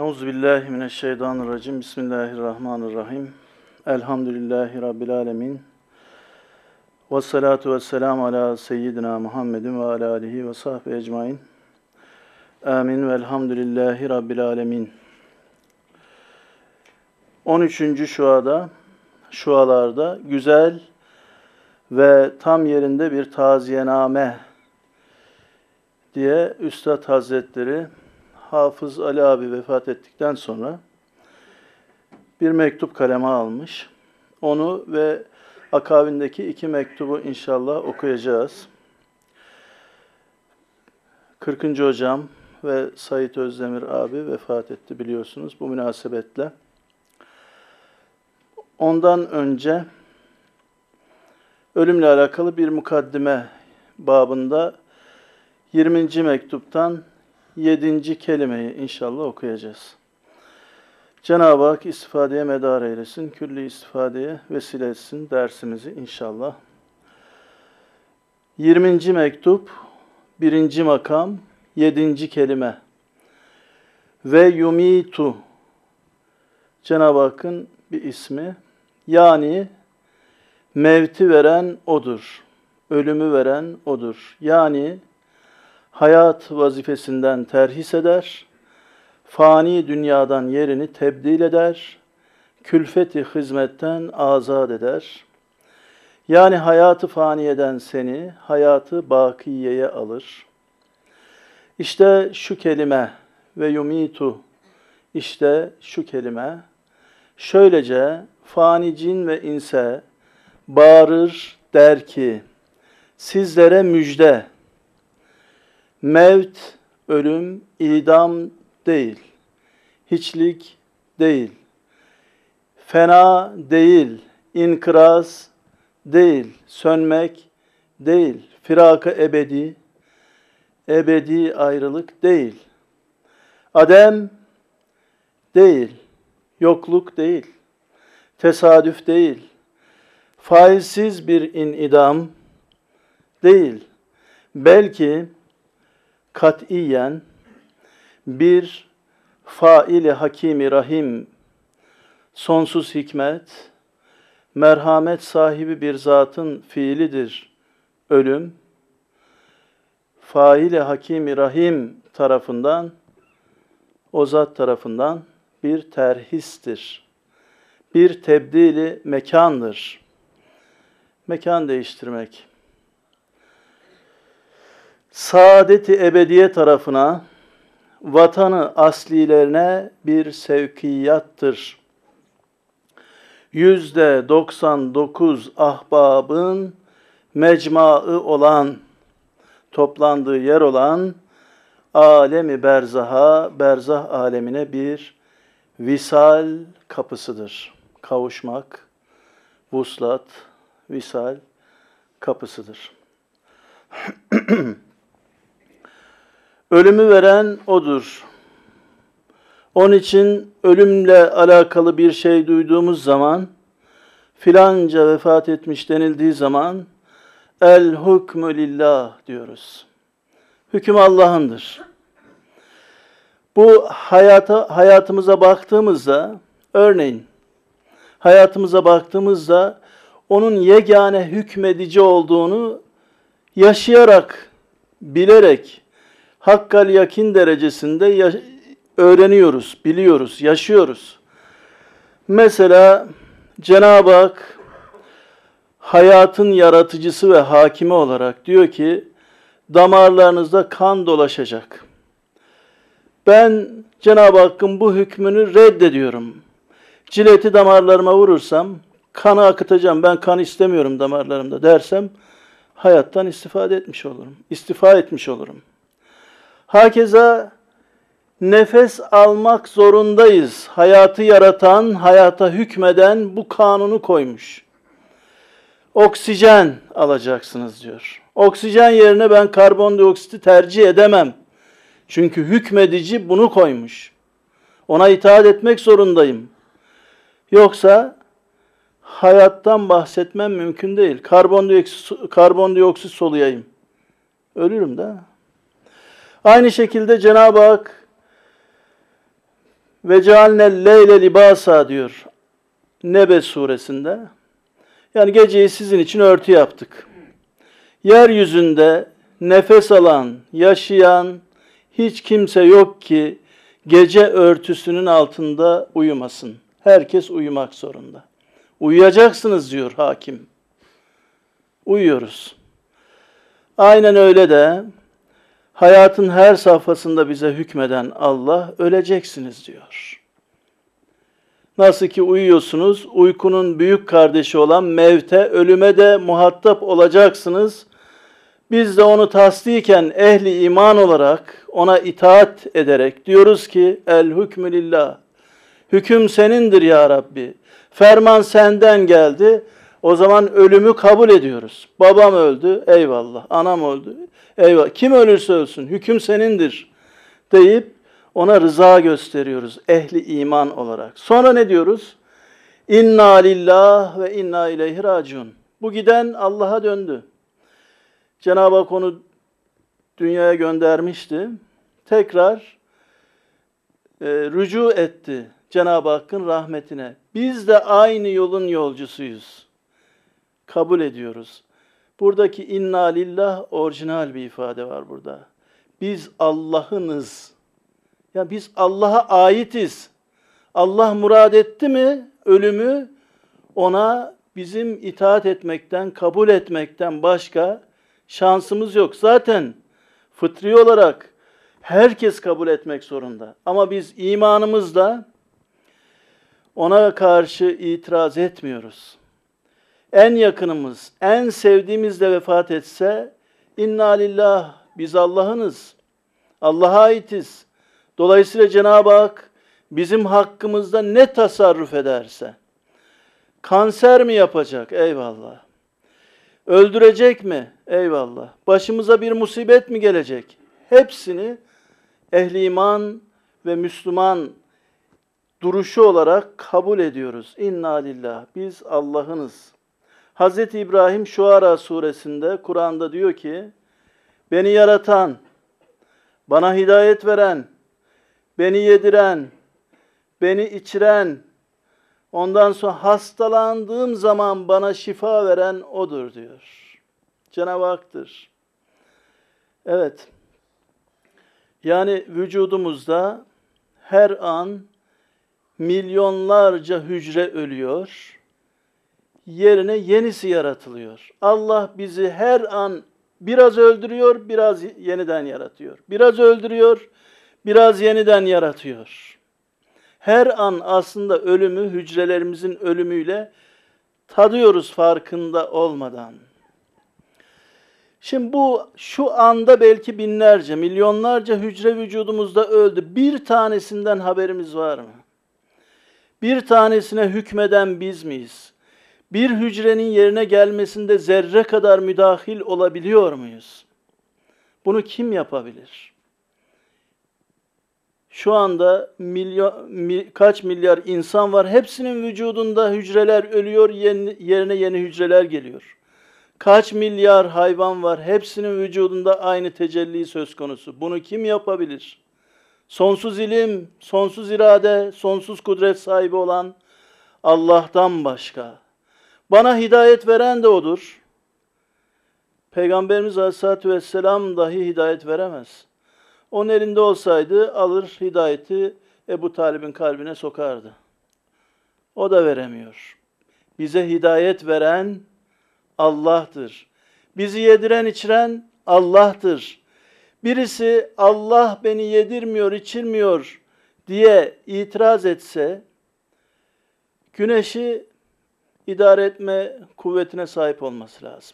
Euzubillahimineşşeytanirracim. Bismillahirrahmanirrahim. Elhamdülillahi Rabbil alemin. Vessalatu vesselamu ala seyyidina Muhammedin ve ala alihi ve sahbihi ecmain. Amin. Velhamdülillahi Rabbil alemin. 13. şualarda güzel ve tam yerinde bir taziyename diye Üstad Hazretleri Hafız Ali abi vefat ettikten sonra bir mektup kaleme almış. Onu ve akabindeki 2 mektubu inşallah okuyacağız. 40. hocam ve Said Özdemir abi vefat etti biliyorsunuz bu münasebetle. Ondan önce ölümle alakalı bir mukaddime babında 20. mektuptan 7. kelimeyi inşallah okuyacağız. Cenab-ı Hak istifadeye medar eylesin, külli istifadeye vesile etsin dersimizi inşallah. 20. mektup, 1. makam, 7. kelime. Ve yumitu, Cenab-ı Hakk'ın bir ismi. Yani mevti veren O'dur, ölümü veren O'dur. Yani hayat vazifesinden terhis eder, fani dünyadan yerini tebdil eder, külfeti hizmetten azat eder. Yani hayatı faniyeden seni, hayatı bakiyeye alır. İşte şu kelime ve yumitu, işte şu kelime, şöylece fani cin ve inse bağırır der ki, sizlere müjde, mevt, ölüm, idam değil, hiçlik değil, fena değil, inkıraz değil, sönmek değil, firak-ı ebedi, ebedi ayrılık değil, adem değil, yokluk değil, tesadüf değil, faizsiz bir inidam değil, belki katiyen bir faili hakimi rahim, sonsuz hikmet, merhamet sahibi bir zatın fiilidir ölüm. Faili hakimi rahim tarafından, o zat tarafından bir terhistir. Bir tebdili mekandır. Mekan değiştirmek. Saadet-i ebediye tarafına, vatanı aslilerine bir sevkiyattır. %99 ahbabın mecmaı olan, toplandığı yer olan, alemi berzaha, berzah alemine bir visal kapısıdır. Kavuşmak, vuslat, visal kapısıdır. Ölümü veren O'dur. Onun için ölümle alakalı bir şey duyduğumuz zaman, filanca vefat etmiş denildiği zaman, el hukmü lillah diyoruz. Hüküm Allah'ındır. Bu hayatımıza baktığımızda, örneğin hayatımıza baktığımızda onun yegane hükmedici olduğunu yaşayarak, bilerek, hakkal yakin derecesinde öğreniyoruz, biliyoruz, yaşıyoruz. Mesela Cenab-ı Hak hayatın yaratıcısı ve hakimi olarak diyor ki damarlarınızda kan dolaşacak. Ben Cenab-ı Hakk'ın bu hükmünü reddediyorum. Cileti damarlarıma vurursam kanı akıtacağım. Ben kan istemiyorum damarlarımda dersem hayattan istifa etmiş olurum. Hakeza nefes almak zorundayız. Hayatı yaratan, hayata hükmeden bu kanunu koymuş. Oksijen alacaksınız diyor. Oksijen yerine ben karbondioksiti tercih edemem. Çünkü hükmedici bunu koymuş. Ona itaat etmek zorundayım. Yoksa hayattan bahsetmem mümkün değil. Karbondioksit soluyayım. Ölürüm de. Aynı şekilde Cenab-ı Hak Ve cealnel leyle libasa diyor Nebe suresinde. Yani geceyi sizin için örtü yaptık. Yeryüzünde nefes alan, yaşayan hiç kimse yok ki gece örtüsünün altında uyumasın. Herkes uyumak zorunda. Uyuyacaksınız diyor hakim. Uyuyoruz. Aynen öyle de hayatın her safhasında bize hükmeden Allah öleceksiniz diyor. Nasıl ki uyuyorsunuz, uykunun büyük kardeşi olan mevte, ölüme de muhatap olacaksınız. Biz de onu tasdiken ehli iman olarak ona itaat ederek diyoruz ki el hükmü lillah. Hüküm senindir ya Rabbi. Ferman senden geldi. O zaman ölümü kabul ediyoruz. Babam öldü, eyvallah. Anam öldü, eyvallah. Kim ölürse ölsün, hüküm senindir deyip ona rıza gösteriyoruz ehli iman olarak. Sonra ne diyoruz? İnna lillah ve inna ileyhi raciun. Bu giden Allah'a döndü. Cenab-ı Hak onu dünyaya göndermişti. Tekrar rücu etti Cenab-ı Hakk'ın rahmetine. Biz de aynı yolun yolcusuyuz. Kabul ediyoruz. Buradaki inna lillah orijinal bir ifade var burada. Biz Allah'ınız. Ya biz Allah'a aitiz. Allah murad etti mi ölümü, ona bizim itaat etmekten, kabul etmekten başka şansımız yok. Zaten fıtri olarak herkes kabul etmek zorunda. Ama biz imanımızla ona karşı itiraz etmiyoruz. En yakınımız, en sevdiğimiz de vefat etse, inna lillah, biz Allah'ınız, Allah'a aitiz. Dolayısıyla Cenab-ı Hak bizim hakkımızda ne tasarruf ederse, kanser mi yapacak? Eyvallah. Öldürecek mi? Eyvallah. Başımıza bir musibet mi gelecek? Hepsini ehli iman ve Müslüman duruşu olarak kabul ediyoruz. İnna lillah. Biz Allah'ınız. Hz. İbrahim Şuara suresinde, Kur'an'da diyor ki, beni yaratan, bana hidayet veren, beni yediren, beni içiren, ondan sonra hastalandığım zaman bana şifa veren O'dur diyor. Cenab-ı Hak'tır. Evet. Yani vücudumuzda her an milyonlarca hücre ölüyor. Yerine yenisi yaratılıyor. Allah bizi her an biraz öldürüyor, biraz yeniden yaratıyor. Biraz öldürüyor, biraz yeniden yaratıyor. Her an aslında ölümü, hücrelerimizin ölümüyle tadıyoruz farkında olmadan. Şimdi şu anda belki binlerce, milyonlarca hücre vücudumuzda öldü. Bir tanesinden haberimiz var mı? Bir tanesine hükmeden biz miyiz? Bir hücrenin yerine gelmesinde zerre kadar müdahil olabiliyor muyuz? Bunu kim yapabilir? Şu anda kaç milyar insan var. Hepsinin vücudunda hücreler ölüyor, yerine yeni hücreler geliyor. Kaç milyar hayvan var. Hepsinin vücudunda aynı tecelli söz konusu. Bunu kim yapabilir? Sonsuz ilim, sonsuz irade, sonsuz kudret sahibi olan Allah'tan başka. Bana hidayet veren de O'dur. Peygamberimiz Aleyhisselatü Vesselam dahi hidayet veremez. Onun elinde olsaydı alır hidayeti Ebu Talib'in kalbine sokardı. O da veremiyor. Bize hidayet veren Allah'tır. Bizi yediren içiren Allah'tır. Birisi Allah beni yedirmiyor, içirmiyor diye itiraz etse, güneşi idare etme kuvvetine sahip olması lazım.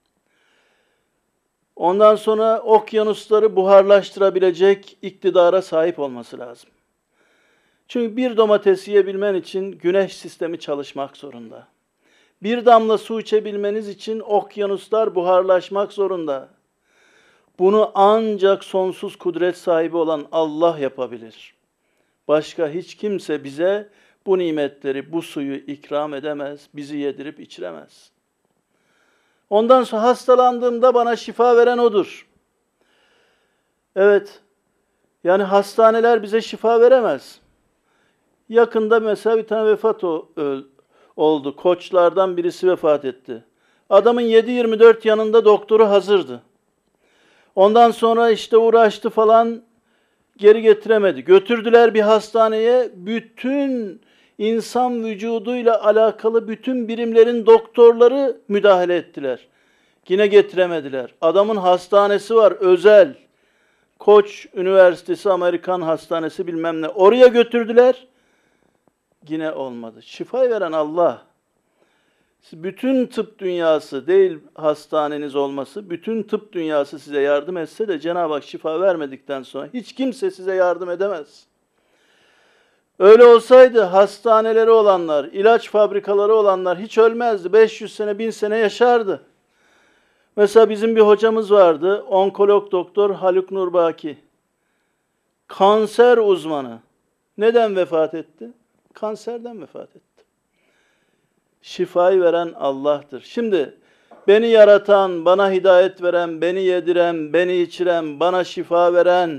Ondan sonra okyanusları buharlaştırabilecek iktidara sahip olması lazım. Çünkü bir domates yiyebilmen için güneş sistemi çalışmak zorunda. Bir damla su içebilmeniz için okyanuslar buharlaşmak zorunda. Bunu ancak sonsuz kudret sahibi olan Allah yapabilir. Başka hiç kimse bize bu nimetleri, bu suyu ikram edemez, bizi yedirip içiremez. Ondan sonra hastalandığımda bana şifa veren O'dur. Evet, yani hastaneler bize şifa veremez. Yakında mesela bir tane vefat oldu. Koçlardan birisi vefat etti. Adamın 7/24 yanında doktoru hazırdı. Ondan sonra işte uğraştı falan, geri getiremedi. Götürdüler bir hastaneye, bütün insan vücuduyla alakalı bütün birimlerin doktorları müdahale ettiler. Yine getiremediler. Adamın hastanesi var, özel. Koç Üniversitesi, Amerikan Hastanesi bilmem ne. Oraya götürdüler. Yine olmadı. Şifa veren Allah. Bütün tıp dünyası değil hastaneniz olması, bütün tıp dünyası size yardım etse de Cenab-ı Hak şifa vermedikten sonra hiç kimse size yardım edemez. Öyle olsaydı hastaneleri olanlar, ilaç fabrikaları olanlar hiç ölmezdi. 500 sene, 1000 sene yaşardı. Mesela bizim bir hocamız vardı, onkolog doktor Haluk Nurbaki. Kanser uzmanı. Neden vefat etti? Kanserden vefat etti. Şifayı veren Allah'tır. Şimdi beni yaratan, bana hidayet veren, beni yediren, beni içiren, bana şifa veren,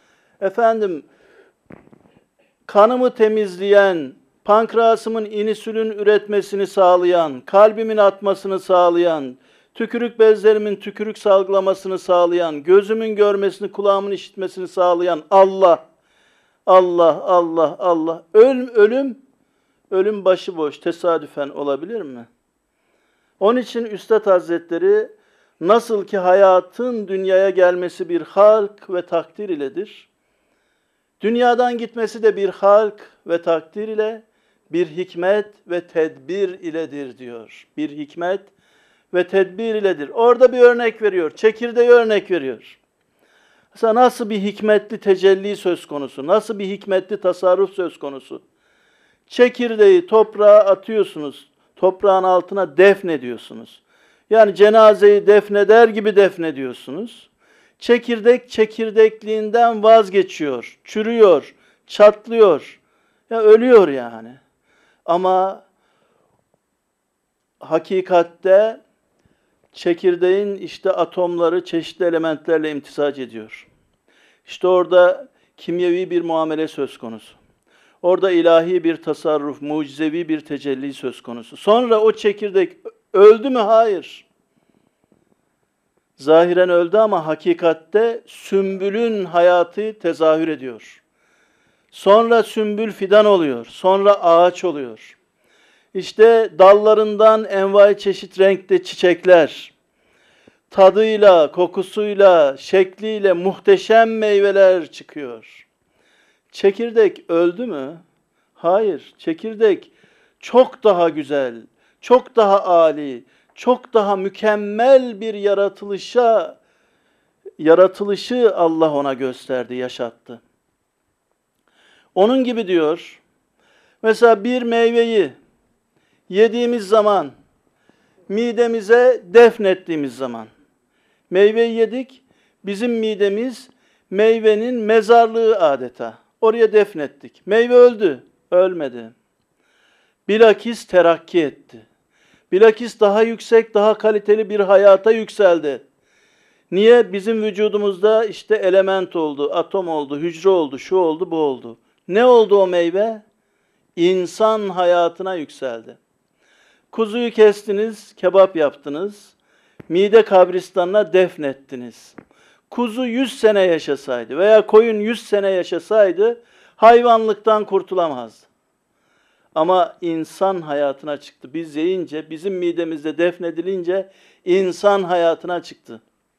kanımı temizleyen, pankreasımın insülin üretmesini sağlayan, kalbimin atmasını sağlayan, tükürük bezlerimin tükürük salgılamasını sağlayan, gözümün görmesini, kulağımın işitmesini sağlayan Allah, Allah, Allah, Allah. Ölüm başıboş, tesadüfen olabilir mi? Onun için Üstad Hazretleri nasıl ki hayatın dünyaya gelmesi bir halk ve takdir iledir, dünyadan gitmesi de bir halk ve takdir ile, bir hikmet ve tedbir iledir diyor. Bir hikmet ve tedbir iledir. Orada bir örnek veriyor, çekirdeği örnek veriyor. Mesela nasıl bir hikmetli tecelli söz konusu, nasıl bir hikmetli tasarruf söz konusu. Çekirdeği toprağa atıyorsunuz, toprağın altına defnediyorsunuz. Yani cenazeyi defneder gibi defnediyorsunuz. Çekirdek çekirdekliğinden vazgeçiyor, çürüyor, çatlıyor, ya ölüyor yani. Ama hakikatte çekirdeğin işte atomları çeşitli elementlerle imtizac ediyor. İşte orada kimyevi bir muamele söz konusu. Orada ilahi bir tasarruf, mucizevi bir tecelli söz konusu. Sonra o çekirdek öldü mü? Hayır. Zahiren öldü ama hakikatte sümbülün hayatı tezahür ediyor. Sonra sümbül fidan oluyor, sonra ağaç oluyor. İşte dallarından envai çeşit renkte çiçekler, tadıyla, kokusuyla, şekliyle muhteşem meyveler çıkıyor. Çekirdek öldü mü? Hayır. Çekirdek çok daha güzel, çok daha âli, çok daha mükemmel bir yaratılışı Allah ona gösterdi, yaşattı. Onun gibi diyor, mesela bir meyveyi yediğimiz zaman, midemize defnettiğimiz zaman, meyveyi yedik, bizim midemiz meyvenin mezarlığı adeta. Oraya defnettik. Meyve öldü, ölmedi. Bilakis terakki etti. Bilakis daha yüksek, daha kaliteli bir hayata yükseldi. Niye? Bizim vücudumuzda işte element oldu, atom oldu, hücre oldu, şu oldu, bu oldu. Ne oldu o meyve? İnsan hayatına yükseldi. Kuzuyu kestiniz, kebap yaptınız, mide kabristanına defnettiniz. Kuzu 100 sene yaşasaydı veya koyun 100 sene yaşasaydı hayvanlıktan kurtulamazdı. Ama insan hayatına çıktı. Biz yiyince, bizim midemizde defnedilince insan hayatına çıktı.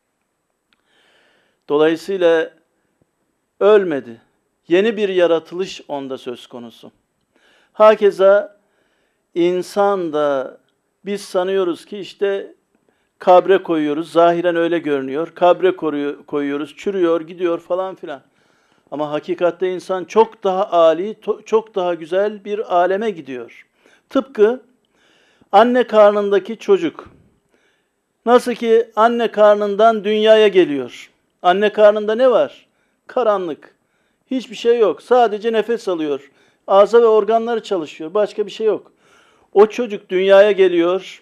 Dolayısıyla ölmedi. Yeni bir yaratılış onda söz konusu. Hakeza insan da biz sanıyoruz ki işte kabre koyuyoruz, zahiren öyle görünüyor. Kabre koyuyoruz, çürüyor, gidiyor falan filan. Ama hakikatte insan çok daha âli, çok daha güzel bir aleme gidiyor. Tıpkı anne karnındaki çocuk. Nasıl ki anne karnından dünyaya geliyor. Anne karnında ne var? Karanlık. Hiçbir şey yok. Sadece nefes alıyor. Ağza ve organları çalışıyor. Başka bir şey yok. O çocuk dünyaya geliyor.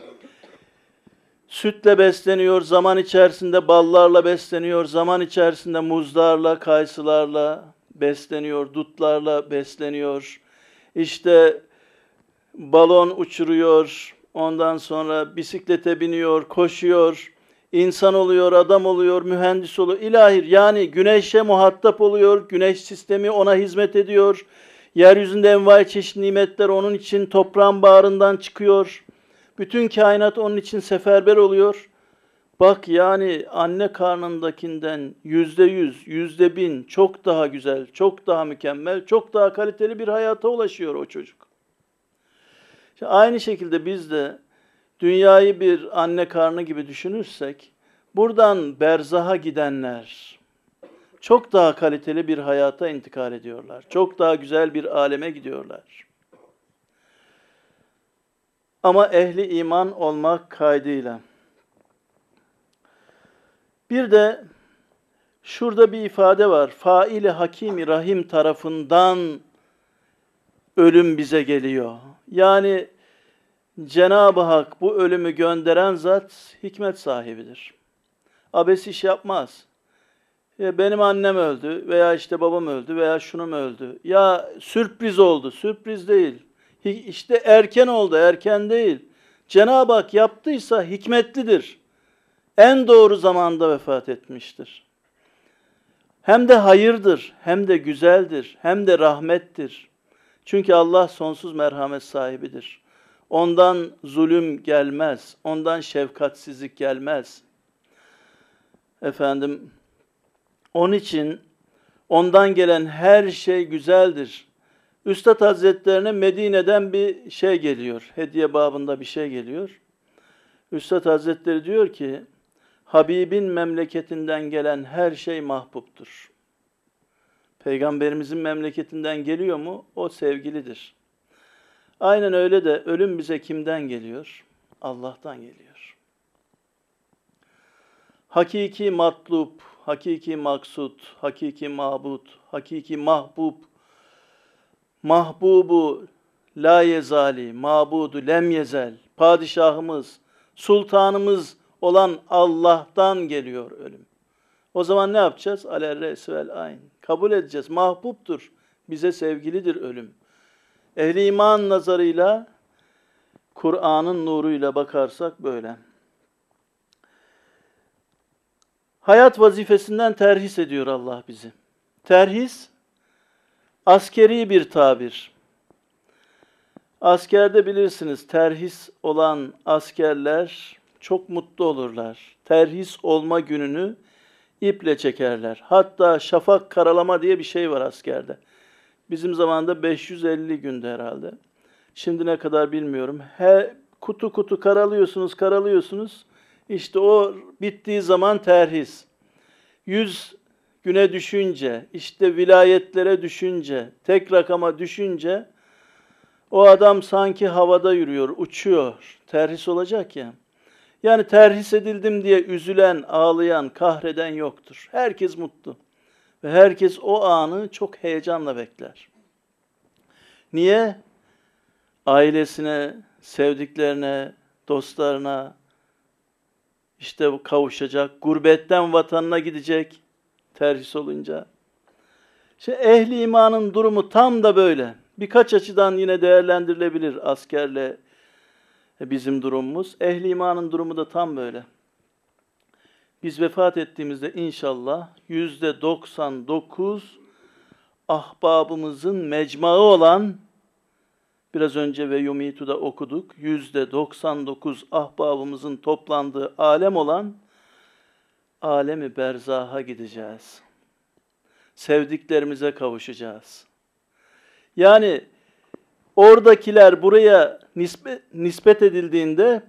Sütle besleniyor, zaman içerisinde ballarla besleniyor, zaman içerisinde muzlarla, kayısılarla besleniyor, dutlarla besleniyor. işte balon uçuruyor, ondan sonra bisiklete biniyor, koşuyor, insan oluyor, adam oluyor, mühendis oluyor. İlahi, yani güneşe muhatap oluyor, güneş sistemi ona hizmet ediyor. Yeryüzünde envai çeşit nimetler onun için toprağın bağrından çıkıyor. Bütün kainat onun için seferber oluyor. Bak yani anne karnındakinden %100, %1000 çok daha güzel, çok daha mükemmel, çok daha kaliteli bir hayata ulaşıyor o çocuk. İşte aynı şekilde biz de dünyayı bir anne karnı gibi düşünürsek, buradan berzaha gidenler çok daha kaliteli bir hayata intikal ediyorlar. Çok daha güzel bir aleme gidiyorlar. Ama ehli iman olmak kaydıyla. Bir de şurada bir ifade var. Faili Hakimi Rahim tarafından ölüm bize geliyor. Yani Cenab-ı Hak bu ölümü gönderen zat hikmet sahibidir. Abes iş yapmaz. Benim annem öldü veya işte babam öldü veya şunum öldü. Ya sürpriz oldu, sürpriz değil. İşte erken oldu, erken değil. Cenab-ı Hak yaptıysa hikmetlidir. En doğru zamanda vefat etmiştir. Hem de hayırdır, hem de güzeldir, hem de rahmettir. Çünkü Allah sonsuz merhamet sahibidir. Ondan zulüm gelmez, ondan şefkatsizlik gelmez. Efendim, onun için ondan gelen her şey güzeldir. Üstad Hazretlerine Medine'den bir şey geliyor, hediye babında bir şey geliyor. Üstad Hazretleri diyor ki, Habibin memleketinden gelen her şey mahbuptur. Peygamberimizin memleketinden geliyor mu? O sevgilidir. Aynen öyle de ölüm bize kimden geliyor? Allah'tan geliyor. Hakiki matlub, hakiki maksud, hakiki mabud, hakiki mahbub, mahbubu la yezali, mabudu lem yezel, padişahımız, sultanımız olan Allah'tan geliyor ölüm. O zaman ne yapacağız? Alerres vel ayn. Kabul edeceğiz. Mahbubtur. Bize sevgilidir ölüm. Ehli iman nazarıyla, Kur'an'ın nuruyla bakarsak böyle. Hayat vazifesinden terhis ediyor Allah bizi. Terhis, askeri bir tabir. Askerde bilirsiniz, terhis olan askerler çok mutlu olurlar. Terhis olma gününü iple çekerler. Hatta şafak karalama diye bir şey var askerde. Bizim zamanında 550 gündü herhalde. Şimdi ne kadar bilmiyorum. Kutu kutu karalıyorsunuz. İşte o bittiği zaman terhis. 100 güne düşünce, işte vilayetlere düşünce, tek rakama düşünce o adam sanki havada yürüyor, uçuyor. Terhis olacak ya. Yani terhis edildim diye üzülen, ağlayan, kahreden yoktur. Herkes mutlu. Ve herkes o anı çok heyecanla bekler. Niye? Ailesine, sevdiklerine, dostlarına işte kavuşacak, gurbetten vatanına gidecek terhis olunca. İşte ehli imanın durumu tam da böyle. Birkaç açıdan yine değerlendirilebilir askerle bizim durumumuz. Ehli imanın durumu da tam böyle. Biz vefat ettiğimizde inşallah %99 ahbabımızın mecmaı olan, biraz önce ve Yumitu'da okuduk, %99 ahbabımızın toplandığı alem olan alemi berzaha gideceğiz. Sevdiklerimize kavuşacağız. Yani oradakiler buraya nispet edildiğinde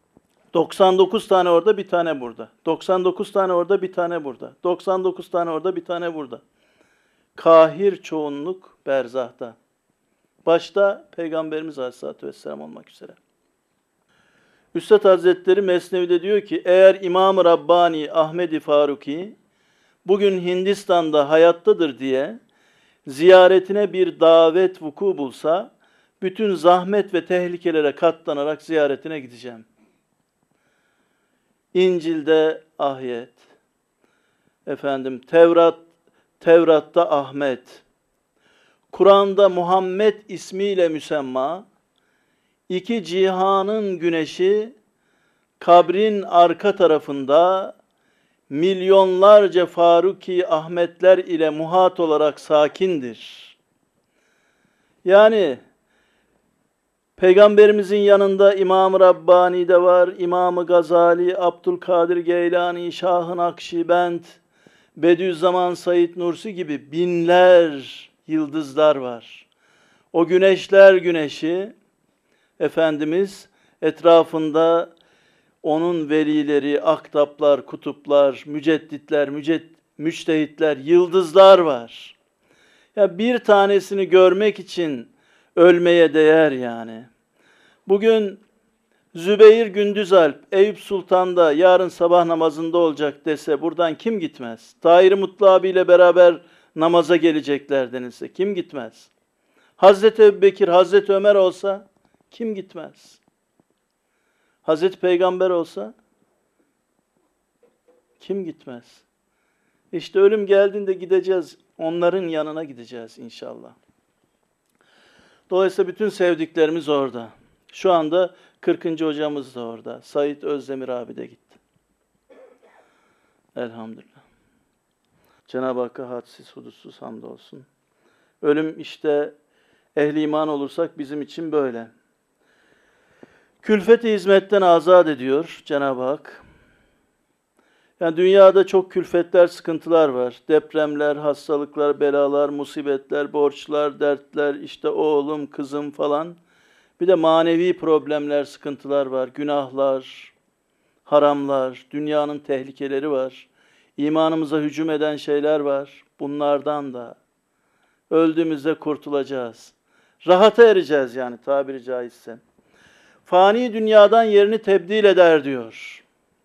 99 tane orada, bir tane burada. 99 tane orada, bir tane burada. 99 tane orada, bir tane burada. Kahir çoğunluk berzahta. Başta Peygamberimiz Aleyhisselatü Vesselam olmak üzere. Üstad Hazretleri Mesnevi'de diyor ki, eğer İmam-ı Rabbani Ahmed-i Faruki bugün Hindistan'da hayattadır diye ziyaretine bir davet vuku bulsa, bütün zahmet ve tehlikelere katlanarak ziyaretine gideceğim. İncil'de Ahyet, Tevrat'ta Ahmet, Kur'an'da Muhammed ismiyle müsemma, iki cihanın güneşi, kabrin arka tarafında milyonlarca Faruki Ahmetler ile muhat olarak sakindir. Yani Peygamberimizin yanında İmam-ı Rabbani de var, İmam-ı Gazali, Abdülkadir Geylani, Şah-ı Nakşibend, Bediüzzaman Said Nursi gibi binler yıldızlar var. O güneşler güneşi, Efendimiz etrafında onun velileri, aktaplar, kutuplar, mücedditler, müçtehitler, yıldızlar var. Ya bir tanesini görmek için ölmeye değer yani. Bugün Zübeyir Gündüzalp, Eyüp Sultan'da yarın sabah namazında olacak dese buradan kim gitmez? Tahir Mutlu abiyle beraber namaza gelecekler denilse kim gitmez? Hazreti Ebubekir, Hazreti Ömer olsa kim gitmez? Hazreti Peygamber olsa kim gitmez? İşte ölüm geldiğinde gideceğiz, onların yanına gideceğiz inşallah. Dolayısıyla bütün sevdiklerimiz orada. Şu anda 40. hocamız da orada. Said Özdemir abi de gitti. Elhamdülillah. Cenab-ı Hakk'a hadsiz hudutsuz hamdolsun. Ölüm işte ehli iman olursak bizim için böyle. Külfet-i hizmetten azat ediyor Cenab-ı Hak. Yani dünyada çok külfetler, sıkıntılar var. Depremler, hastalıklar, belalar, musibetler, borçlar, dertler, işte oğlum, kızım falan. Bir de manevi problemler, sıkıntılar var. Günahlar, haramlar, dünyanın tehlikeleri var. İmanımıza hücum eden şeyler var. Bunlardan da öldüğümüzde kurtulacağız. Rahata ereceğiz yani tabiri caizse. Fani dünyadan yerini tebdil eder diyor.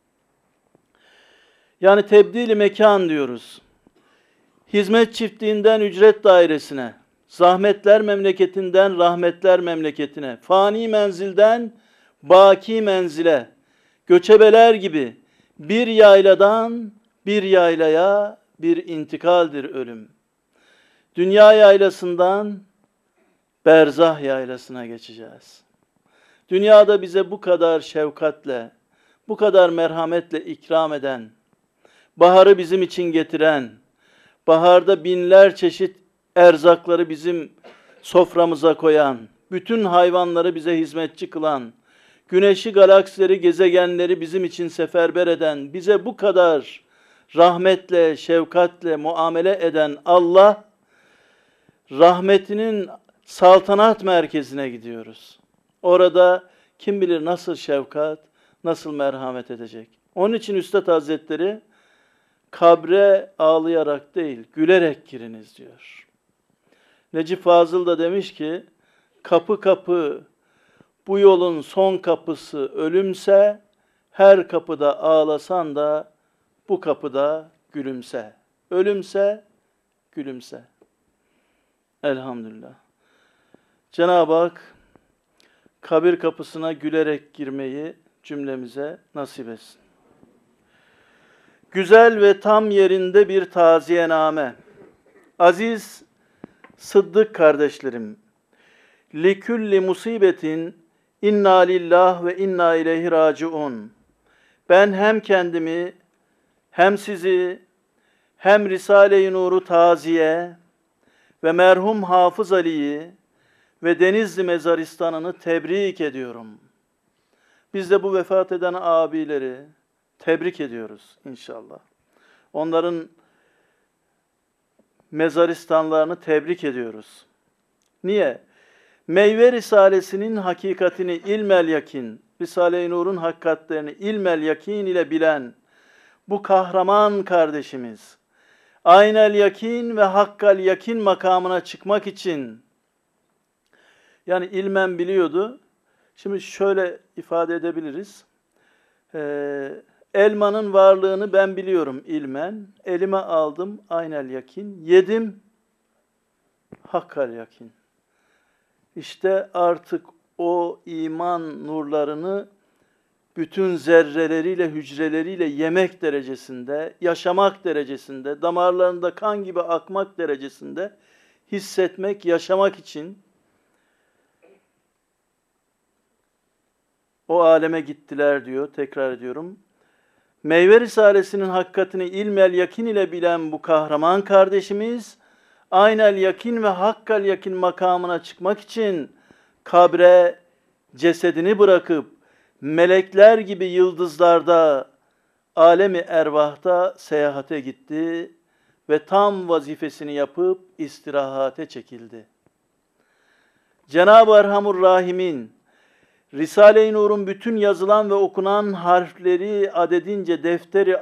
Yani tebdil-i mekan diyoruz. Hizmet çiftliğinden ücret dairesine, zahmetler memleketinden rahmetler memleketine, fani menzilden baki menzile, göçebeler gibi bir yayladan bir yaylaya bir intikaldir ölüm. Dünya yaylasından berzah yaylasına geçeceğiz. Dünyada bize bu kadar şefkatle, bu kadar merhametle ikram eden, baharı bizim için getiren, baharda binler çeşit erzakları bizim soframıza koyan, bütün hayvanları bize hizmetçi kılan, güneşi, galaksileri, gezegenleri bizim için seferber eden, bize bu kadar rahmetle, şefkatle muamele eden Allah, rahmetinin saltanat merkezine gidiyoruz. Orada kim bilir nasıl şefkat, nasıl merhamet edecek. Onun için Üstad Hazretleri, kabre ağlayarak değil, gülerek giriniz diyor. Necip Fazıl da demiş ki, kapı kapı, bu yolun son kapısı ölümse, her kapıda ağlasan da, bu kapıda gülümse. Ölümse, gülümse. Elhamdülillah. Cenab-ı Hak, kabir kapısına gülerek girmeyi cümlemize nasip etsin. Güzel ve tam yerinde bir taziyename. Aziz Sıddık kardeşlerim, likülli musibetin inna lillah ve inna ileyhi raciun. Ben hem kendimi, hem sizi, hem Risale-i Nur'u taziye ve merhum Hafız Ali'yi ve Denizli Mezaristanı'nı tebrik ediyorum. Biz de bu vefat eden abileri tebrik ediyoruz inşallah. Onların mezaristanlarını tebrik ediyoruz. Niye? Meyve Risalesinin hakikatini ilmel yakin, Risale-i Nur'un hakikatlerini ilmel yakin ile bilen bu kahraman kardeşimiz, aynel yakin ve hakkal yakin makamına çıkmak için, yani ilmen biliyordu. Şimdi şöyle ifade edebiliriz. Elmanın varlığını ben biliyorum ilmen. Elime aldım aynel yakin. Yedim hakkal yakin. İşte artık o iman nurlarını bütün zerreleriyle, hücreleriyle yemek derecesinde, yaşamak derecesinde, damarlarında kan gibi akmak derecesinde hissetmek, yaşamak için o aleme gittiler diyor, tekrar ediyorum. Meyve Risalesi'nin hakikatini ilmel yakin ile bilen bu kahraman kardeşimiz, aynel yakin ve hakkal yakin makamına çıkmak için kabre cesedini bırakıp melekler gibi yıldızlarda, alemi ervahta seyahate gitti ve tam vazifesini yapıp istirahate çekildi. Cenab-ı Erhamur Rahim'in Risale-i Nur'un bütün yazılan ve okunan harfleri adedince defteri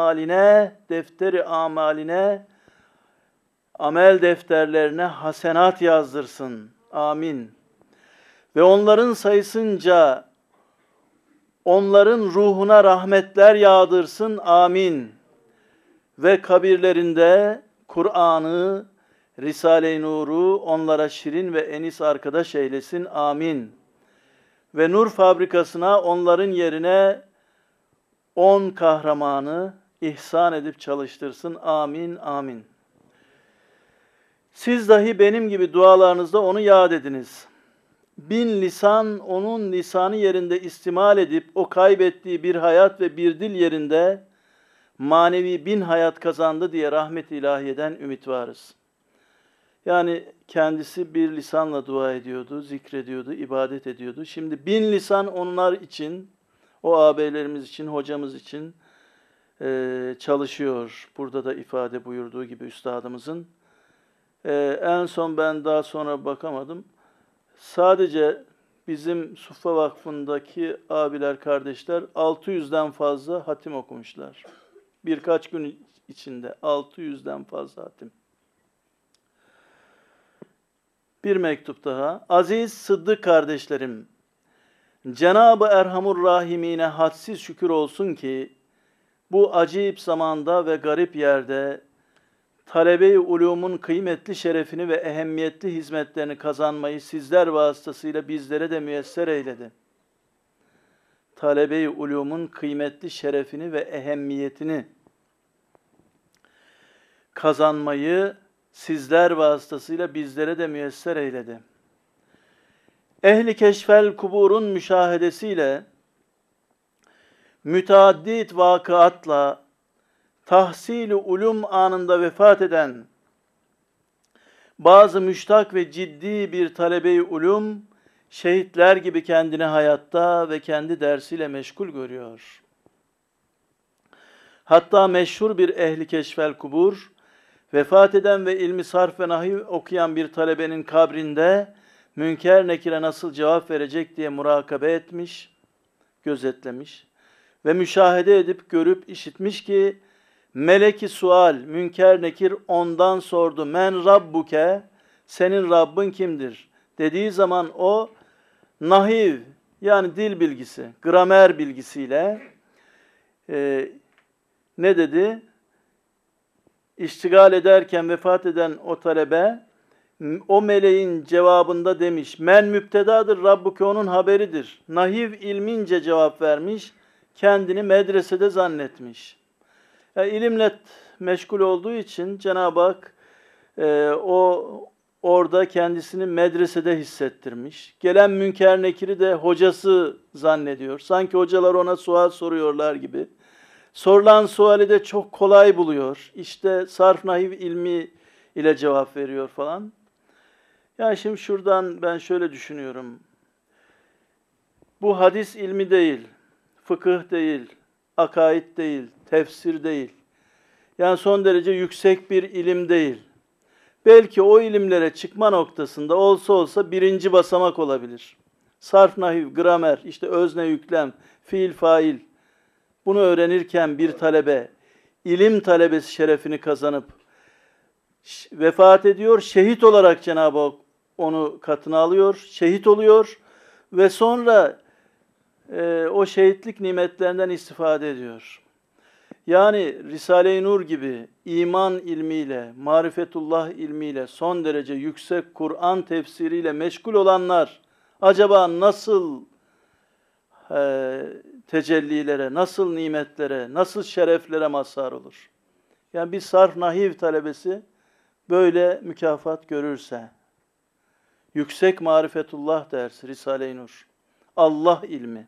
amaline, amel defterlerine hasenat yazdırsın. Amin. Ve onların sayısınca onların ruhuna rahmetler yağdırsın. Amin. Ve kabirlerinde Kur'an'ı, Risale-i Nur'u onlara şirin ve enis arkadaş eylesin. Amin. Ve nur fabrikasına onların yerine 10 kahramanı ihsan edip çalıştırsın. Amin, amin. Siz dahi benim gibi dualarınızda onu yad ediniz. 1000 lisan onun lisanı yerinde istimal edip o kaybettiği bir hayat ve bir dil yerinde manevi 1000 hayat kazandı diye rahmet-i ilahiyeden ümit varız. Yani kendisi bir lisanla dua ediyordu, zikrediyordu, ibadet ediyordu. Şimdi 1000 lisan onlar için, o ağabeylerimiz için, hocamız için çalışıyor. Burada da ifade buyurduğu gibi üstadımızın. En son ben daha sonra bakamadım. Sadece bizim Suffa Vakfı'ndaki abiler, kardeşler 600'den fazla hatim okumuşlar. Birkaç gün içinde 600'den fazla hatim. Bir mektup daha. Aziz Sıddık kardeşlerim, Cenab-ı Erhamur Rahimine hadsiz şükür olsun ki bu acayip zamanda ve garip yerde talebe-i ulumun kıymetli şerefini ve ehemmiyetli hizmetlerini kazanmayı sizler vasıtasıyla bizlere de müyesser eyledi. Talebe-i ulumun kıymetli şerefini ve ehemmiyetini kazanmayı sizler vasıtasıyla bizlere de müyesser eyledi. Ehli keşfel kuburun müşahedesiyle, müteaddit vakıatla, tahsil-i ulum anında vefat eden bazı müştak ve ciddi bir talebe-i ulum, şehitler gibi kendini hayatta ve kendi dersiyle meşgul görüyor. Hatta meşhur bir ehli keşfel kubur, vefat eden ve ilmi sarf ve nahiv okuyan bir talebenin kabrinde münker nekire nasıl cevap verecek diye murakabe etmiş, gözetlemiş ve müşahede edip görüp işitmiş ki meleki sual, münker nekir ondan sordu. Men rabbuke, senin Rabbin kimdir? Dediği zaman o nahiv, yani dil bilgisi, gramer bilgisiyle ne dedi? İştigal ederken vefat eden o talebe, o meleğin cevabında demiş, men müptedadır, Rabbuke onun haberidir. Nahiv ilmince cevap vermiş, kendini medresede zannetmiş. Yani ilimle meşgul olduğu için Cenab-ı Hak orada kendisini medresede hissettirmiş. Gelen münker nekiri de hocası zannediyor. Sanki hocalar ona sual soruyorlar gibi. Sorulan suali de çok kolay buluyor. İşte sarf nahiv ilmi ile cevap veriyor falan. Yani şimdi şuradan ben şöyle düşünüyorum. Bu hadis ilmi değil, fıkıh değil, akaid değil, tefsir değil. Yani son derece yüksek bir ilim değil. Belki o ilimlere çıkma noktasında olsa birinci basamak olabilir. Sarf, nahiv, gramer, işte özne, yüklem, fiil, fail. Bunu öğrenirken bir talebe, ilim talebesi şerefini kazanıp vefat ediyor. Şehit olarak Cenab-ı Hak onu katına alıyor, şehit oluyor ve sonra o şehitlik nimetlerinden istifade ediyor. Yani Risale-i Nur gibi iman ilmiyle, marifetullah ilmiyle, son derece yüksek Kur'an tefsiriyle meşgul olanlar acaba nasıl tecellilere, nasıl nimetlere, nasıl şereflere mazhar olur? Yani bir sarf nahiv talebesi böyle mükafat görürse, yüksek marifetullah dersi Risale-i Nur, Allah ilmi.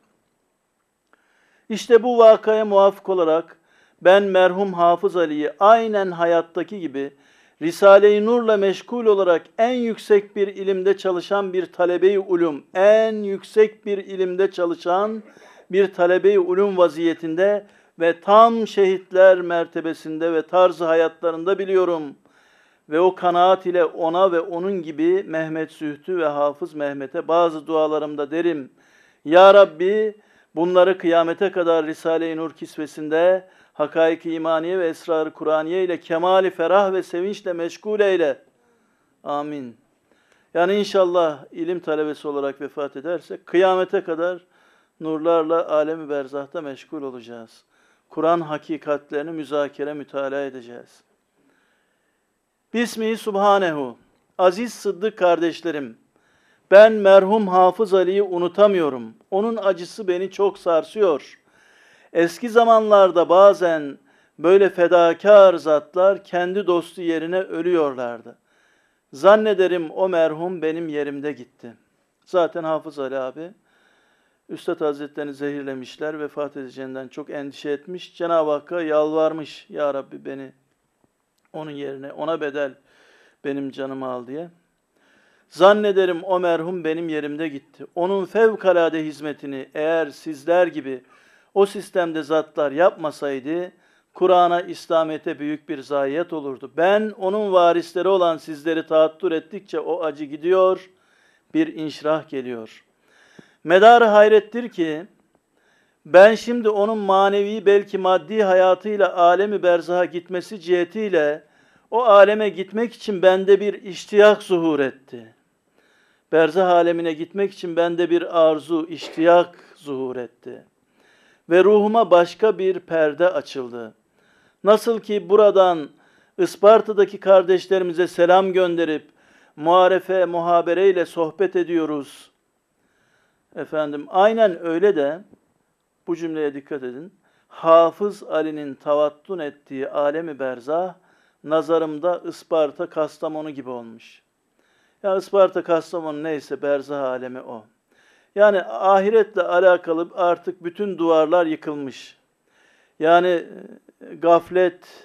İşte bu vakaya muvafık olarak ben merhum Hafız Ali'yi aynen hayattaki gibi Risale-i Nur'la meşgul olarak en yüksek bir ilimde çalışan bir talebe-i ulum, en yüksek bir ilimde çalışan bir talebe-i ulum vaziyetinde ve tam şehitler mertebesinde ve tarzı hayatlarında biliyorum. Ve o kanaat ile ona ve onun gibi Mehmet Sühtü ve Hafız Mehmet'e bazı dualarımda derim. Ya Rabbi bunları kıyamete kadar Risale-i Nur kisvesinde hakaik-i imaniye ve esrar-ı Kur'aniye ile kemali ferah ve sevinçle meşgul eyle. Amin. Yani inşallah ilim talebesi olarak vefat ederse kıyamete kadar nurlarla alem-i berzahta meşgul olacağız. Kur'an hakikatlerini müzakere, mütalaa edeceğiz. Bismihi Subhanehu. Aziz Sıddık kardeşlerim, ben merhum Hafız Ali'yi unutamıyorum. Onun acısı beni çok sarsıyor. Eski zamanlarda bazen böyle fedakar zatlar kendi dostu yerine ölüyorlardı. Zannederim o merhum benim yerimde gitti. Zaten Hafız Ali abi, Üstad Hazretlerini zehirlemişler, vefat edeceğinden çok endişe etmiş. Cenab-ı Hakk'a yalvarmış, Ya Rabbi beni onun yerine, ona bedel benim canımı al diye. Zannederim o merhum benim yerimde gitti. Onun fevkalade hizmetini eğer sizler gibi o sistemde zatlar yapmasaydı, Kur'an'a, İslamiyet'e büyük bir zayiat olurdu. Ben onun varisleri olan sizleri taattür ettikçe o acı gidiyor, bir inşirah geliyor. Medar-ı hayrettir ki, ben şimdi onun manevi belki maddi hayatıyla alemi berzaha gitmesi cihetiyle o aleme gitmek için bende bir iştiyak zuhur etti. Berzah alemine gitmek için bende bir arzu, iştiyak zuhur etti. Ve ruhuma başka bir perde açıldı. Nasıl ki buradan Isparta'daki kardeşlerimize selam gönderip muharefe, muhabere ile sohbet ediyoruz. Efendim, aynen öyle de bu cümleye dikkat edin. Hafız Ali'nin tavattun ettiği alemi berzah nazarımda Isparta, Kastamonu gibi olmuş. Ya Isparta, Kastamonu neyse berzah alemi o. Yani ahiretle alakalı artık bütün duvarlar yıkılmış. Yani gaflet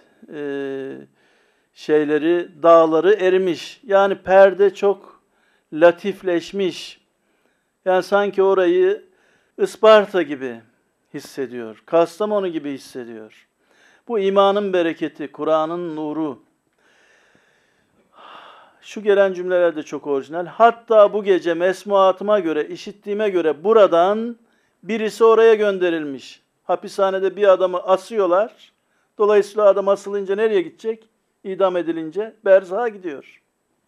dağları erimiş. Yani perde çok latifleşmiş. Yani sanki orayı Isparta gibi hissediyor. Kastamonu gibi hissediyor. Bu imanın bereketi, Kur'an'ın nuru. Şu gelen cümleler de çok orijinal. Hatta bu gece mesmuatıma göre, işittiğime göre buradan birisi oraya gönderilmiş. Hapishanede bir adamı asıyorlar. Dolayısıyla adam asılınca nereye gidecek? İdam edilince berzaha gidiyor.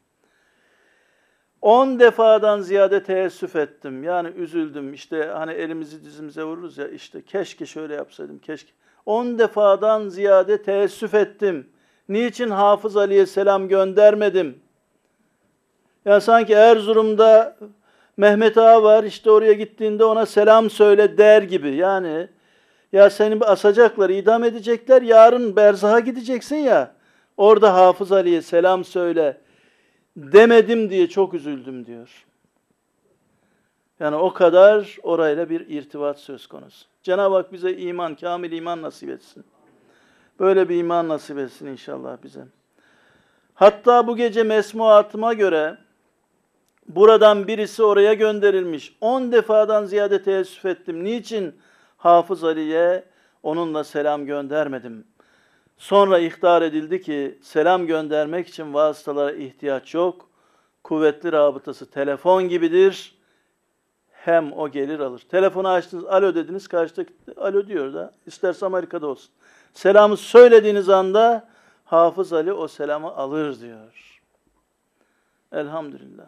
10 defadan ziyade teessüf ettim. Yani üzüldüm. İşte hani elimizi dizimize vururuz ya, işte keşke şöyle yapsaydım, keşke. 10 defadan ziyade teessüf ettim. Niçin Hafız Ali'ye selam göndermedim? Ya sanki Erzurum'da Mehmet Ağa var, işte oraya gittiğinde ona selam söyle der gibi. Yani ya seni asacaklar, idam edecekler, yarın berzaha gideceksin ya, orada Hafız Ali'ye selam söyle demedim diye çok üzüldüm diyor. Yani o kadar orayla bir irtibat söz konusu. Cenab-ı Hak bize iman, kamil iman nasip etsin. Böyle bir iman nasip etsin inşallah bize. Hatta bu gece mesmuatıma göre buradan birisi oraya gönderilmiş. 10 defadan ziyade teessüf ettim. Niçin Hafız Ali'ye onunla selam göndermedim? Sonra ihtar edildi ki selam göndermek için vasıtalara ihtiyaç yok. Kuvvetli rabıtası telefon gibidir. Hem o gelir alır. Telefonu açtınız, alo dediniz, karşıdaki alo diyor da, isterse Amerika'da olsun. Selamı söylediğiniz anda Hafız Ali o selamı alır diyor. Elhamdülillah.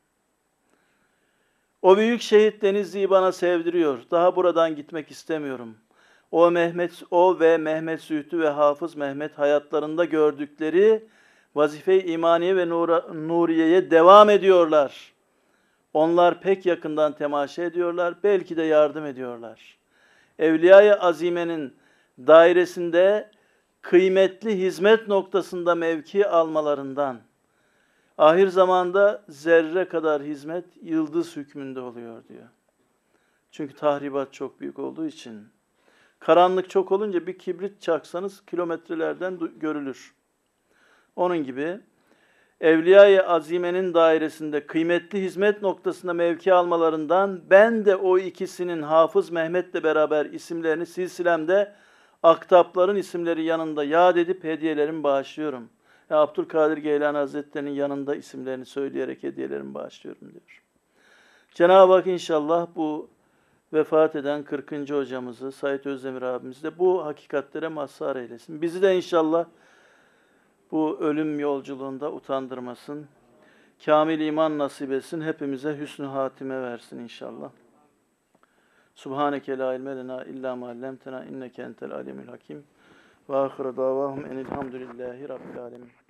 O büyük şehit Denizli'yi bana sevdiriyor. Daha buradan gitmek istemiyorum. O ve Mehmet Sühtü ve Hafız Mehmet hayatlarında gördükleri vazife-i imaniye ve nuriyeye devam ediyorlar. Onlar pek yakından temaşa ediyorlar, belki de yardım ediyorlar. Evliya-i Azime'nin dairesinde kıymetli hizmet noktasında mevki almalarından, Ahir zamanda zerre kadar hizmet yıldız hükmünde oluyor diyor. Çünkü tahribat çok büyük olduğu için. Karanlık çok olunca bir kibrit çaksanız kilometrelerden görülür. Onun gibi Evliya-i Azime'nin dairesinde kıymetli hizmet noktasında mevki almalarından ben de o ikisinin Hafız Mehmet'le beraber isimlerini silsilemde aktapların isimleri yanında yad edip hediyelerimi bağışlıyorum. Ya Abdülkadir Geylani Hazretleri'nin yanında isimlerini söyleyerek hediyelerimi bağışlıyorum diyor. Cenab-ı Hak inşallah bu vefat eden 40. hocamızı, Said Özdemir abimizi de bu hakikatlere mazhar eylesin. Bizi de inşallah bu ölüm yolculuğunda utandırmasın. Kamil iman nasip etsin. Hepimize hüsnü hatime versin inşallah. Subhaneke la ilme lena illa ma allamtena inneke entel alimul hakim. Ve ahire davahum enilhamdülillahi rabbil alemin.